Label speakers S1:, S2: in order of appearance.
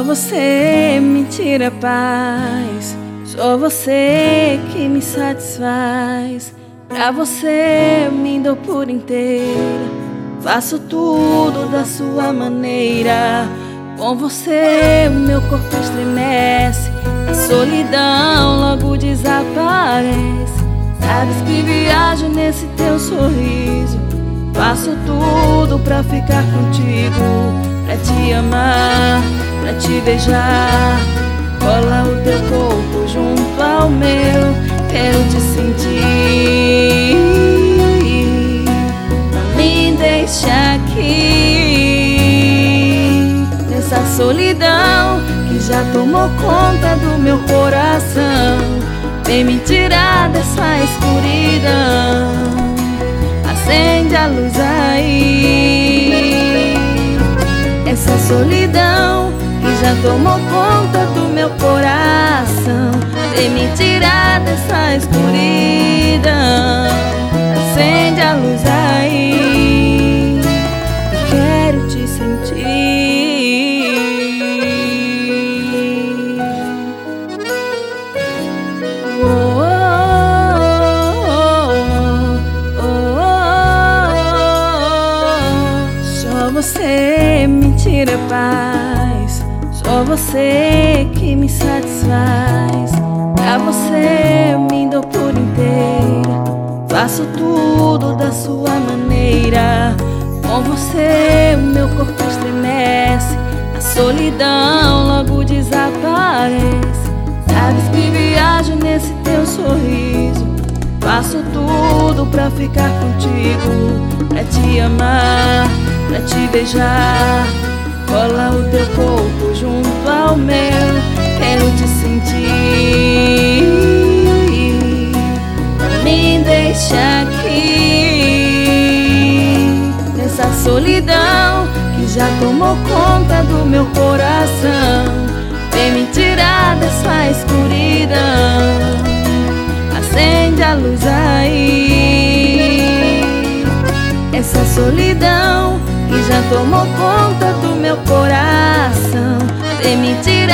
S1: você me tira a paz, só você que me satisfaz. Pra você me dou por inteira, faço tudo da sua maneira. Com você o meu corpo estremece, a solidão logo desaparece. Sabes que viajo nesse teu sorriso, faço tudo pra ficar contigo, pra te amar, pra te beijar. Cola o teu corpo junto ao meu, quero te sentir. Não me deixa aqui nessa solidão que já tomou conta do meu coração. Vem me tirar dessa escuridão, acende a luz aí. Essa solidão que já tomou conta do meu coração. Vem me tirar dessa escuridão, acende a luz aí. Quero te sentir. Só você me tira a paz, só você que me satisfaz. Pra você me dou por inteira, faço tudo da sua maneira. Com você o meu corpo estremece, a solidão logo desaparece. Sabes que viajo nesse teu sorriso, faço tudo pra ficar contigo, pra te amar, pra te beijar. Cola o teu corpo junto ao meu, quero te sentir. Não me deixa aqui nessa solidão que já tomou conta do meu coração. Vem me tirar dessa escuridão, acende a luz aí. Essa solidão que já tomou conta do meu coração. Vem me tirar